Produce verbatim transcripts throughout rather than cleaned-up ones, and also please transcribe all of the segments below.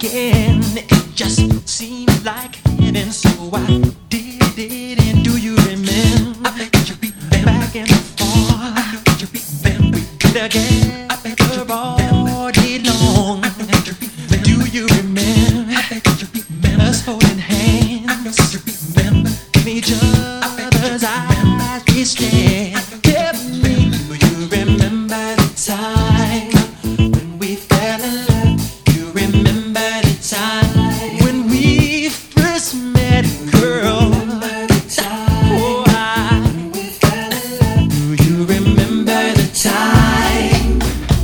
again. It just seemed like heaven, so I did it. And do you remember? I bet you remember back and forth. I bet you remember we did again. I bet you all day long. I bet you remember. Do you remember? I bet you remember us holding hands. I bet you remember in each other's eyes we stare. Tell me, do you remember the time when we fell in love? You remember the time when we first met, girl? Oh, I, do you remember the time?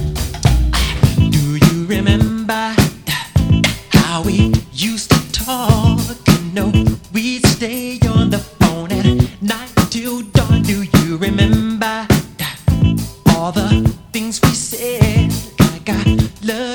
Do you remember how we used to talk? You know, we'd stay on the phone at night till dawn. Do you remember all the things we said? Like I love